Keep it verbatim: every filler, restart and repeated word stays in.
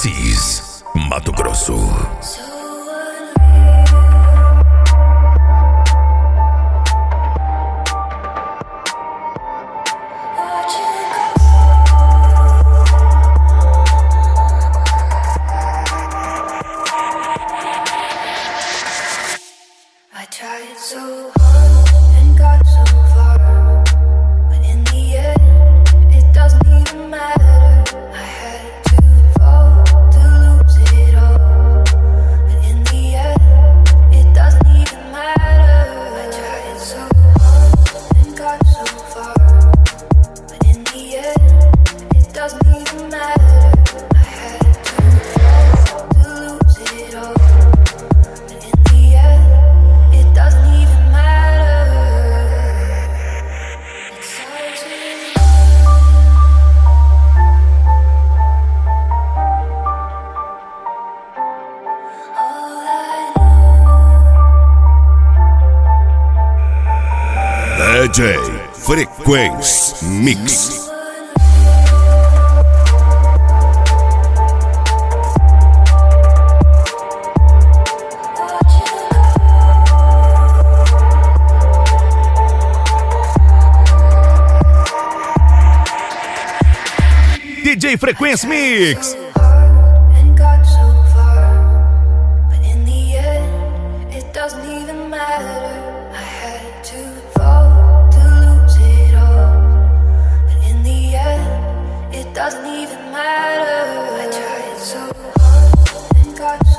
Assis, Mato Grosso. I tried so hard and got so far, but in the end, it doesn't even matter. I had to fall to lose it all, but in the end, it doesn't even matter. I tried so hard and got so far, but in the end, it doesn't even matter. I had to fall to lose it all. Doesn't even matter. It's all too all I D J Frequência Mix. D J Frequência Mix. and got so far, but in the end, it doesn't even matter. I had to fall to lose it all, but in the end, it doesn't even matter. I tried so hard and got so